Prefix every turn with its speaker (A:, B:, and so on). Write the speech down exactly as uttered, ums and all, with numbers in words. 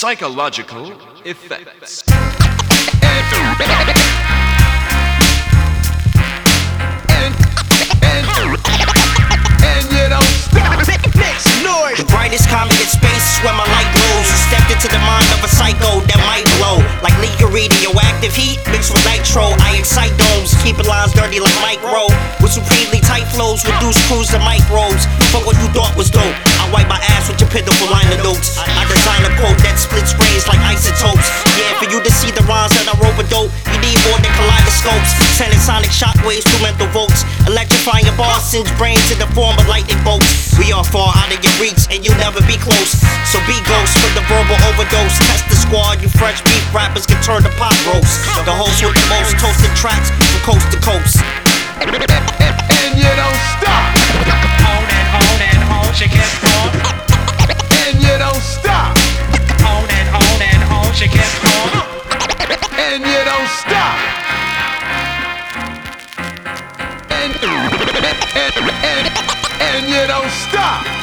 A: Psychological effects.
B: And you don't stop. Next noise.
C: The brightest comet in space is where my light glows. You stepped into the mind of a psycho that might blow. Like leaker radioactive heat mixed with nitro. I excite domes, keeping lines dirty like micro. With supremely tight flows, reduce crews to microbes. Fuck what you thought was dope. I wipe my ass with your pitiful liner notes. I design a quote that splits brains like isotopes. Yeah, for you to see the rhymes that I wrote with dope, you need more than kaleidoscopes. Sending sonic shockwaves through mental volts. Electrifying bars, singe brains in the form of lightning bolts. We are far out of your reach and you'll never be close. So be ghost for the verbal overdose. Test the squad, you fresh beef rappers can turn to pot roast. The host with the most toasted tracks from coast to coast.
B: And you don't stop.
D: On and on and on, she kept on.
B: And you don't stop.
D: On and on and on, she kept on.
B: And you don't stop. And, and, and, and, and you don't stop.